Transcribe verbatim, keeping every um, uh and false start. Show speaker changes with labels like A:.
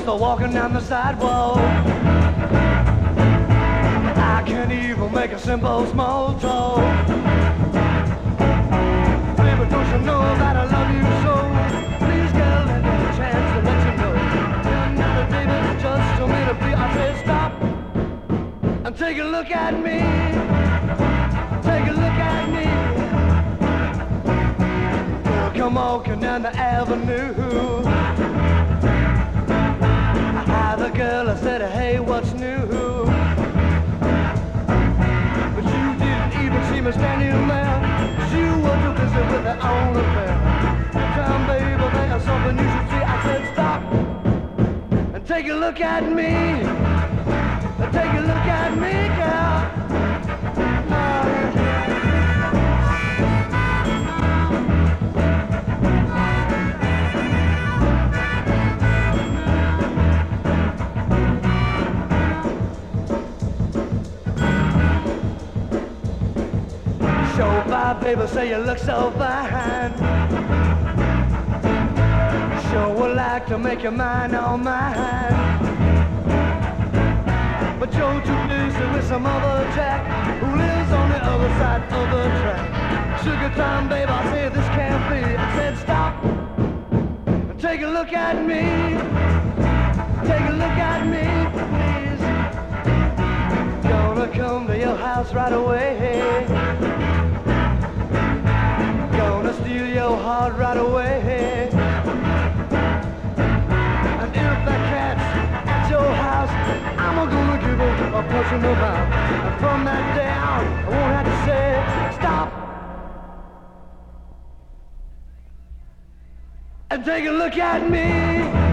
A: just a walking down the sidewalk. I can't even make a simple small talk. Baby, don't you know that I love you so? Please, girl, let me a chance to let you know. You're not a baby, just a me to be. I said stop and take a look at me. Take a look at me. Girl, come walking down the avenue. I had a girl, I said, hey, what's new? But you didn't even see me standing there. You were too busy with that own affair. Come, baby, there's something you should see. I said, stop and take a look at me. Take a look at me, girl. Baby, say you look so fine. Sure would like to make your mind on mine. But you're too busy with some other jack who lives on the other side of the track. Sugar time, babe, I said this can't be. I said stop and take a look at me. Take a look at me, please. Gonna come to your house right away. Gonna steal your heart right away. And if that cat's at your house, I'm gonna give her a punch in the mouth. And from that day on, I won't have to say stop and take a look at me.